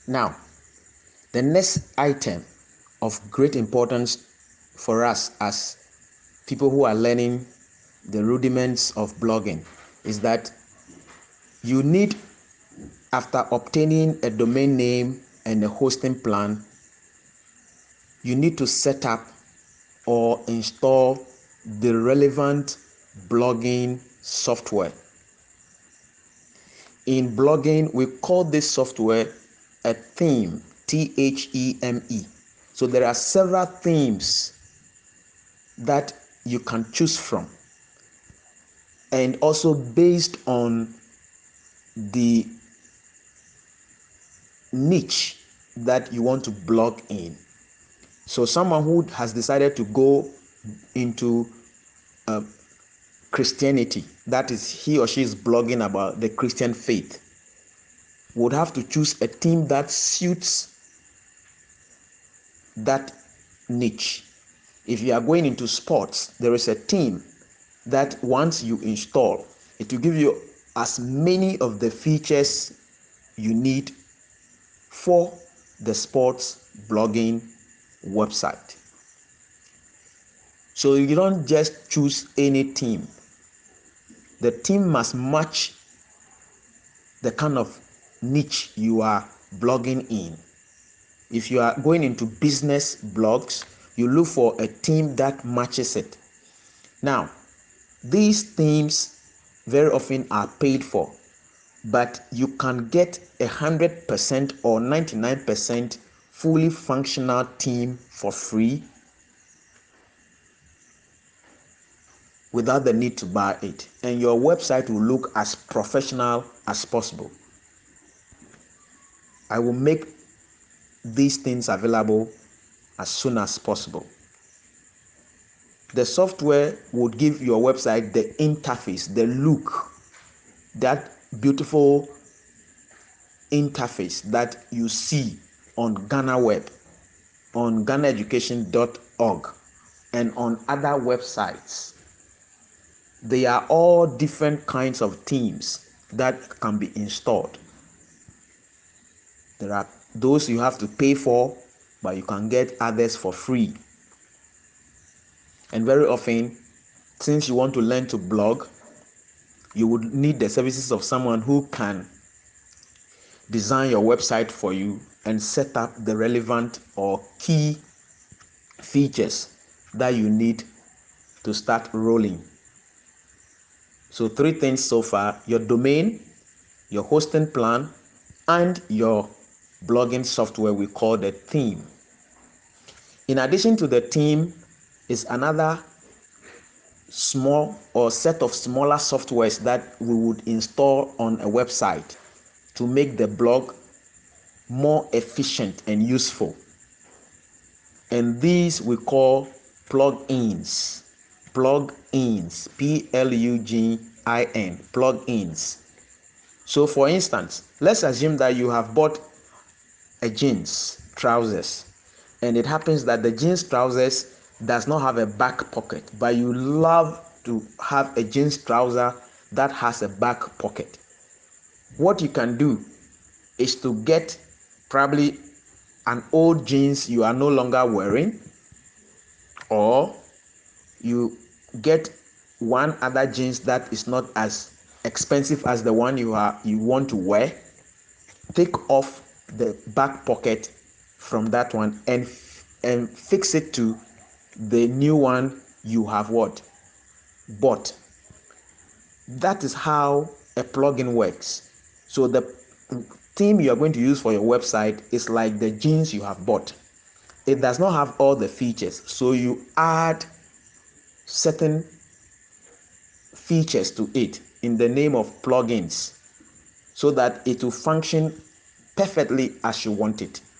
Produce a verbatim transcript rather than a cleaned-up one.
Now, the next item of great importance for us as people who are learning the rudiments of blogging is that you need, after obtaining a domain name and a hosting plan, you need to set up or install the relevant blogging software. In blogging, we call this software a theme, T H E M E. So there are several themes that you can choose from, and also based on the niche that you want to blog in. So someone who has decided to go into uh, Christianity, that is, he or she is blogging about the Christian faith, would have to choose a theme that suits that niche. If you are going into sports, there is a theme that once you install, it will give you as many of the features you need for the sports blogging website. So you don't just choose any theme. The theme must match the kind of niche you are blogging in. If you are going into business blogs, you look for a theme that matches it. Now, these themes very often are paid for, but you can get a hundred percent or ninety-nine percent fully functional theme for free without the need to buy it, and your website will look as professional as possible. I will make these things available as soon as possible. The software would give your website the interface, the look, that beautiful interface that you see on Ghana Web, on ghana education dot org, and on other websites. They are all different kinds of themes that can be installed. There are those you have to pay for, but you can get others for free. And very often, since you want to learn to blog, you would need the services of someone who can design your website for you and set up the relevant or key features that you need to start rolling. So three things so far: your domain, your hosting plan, and your blogging software we call the theme. In addition to the theme is another small or set of smaller softwares that we would install on a website to make the blog more efficient and useful. And these we call plugins. Plugins, P L U G I N, plugins. So for instance, let's assume that you have bought a jeans trousers, and it happens that the jeans trousers does not have a back pocket, but you love to have a jeans trouser that has a back pocket. What you can do is to get probably an old jeans you are no longer wearing, or you get one other jeans that is not as expensive as the one you are you want to wear. Take off the back pocket from that one and and fix it to the new one you have what bought. That is how a plugin works. So the theme you are going to use for your website is like the jeans you have bought. It does not have all the features, so you add certain features to it in the name of plugins so that it will function perfectly as you want it.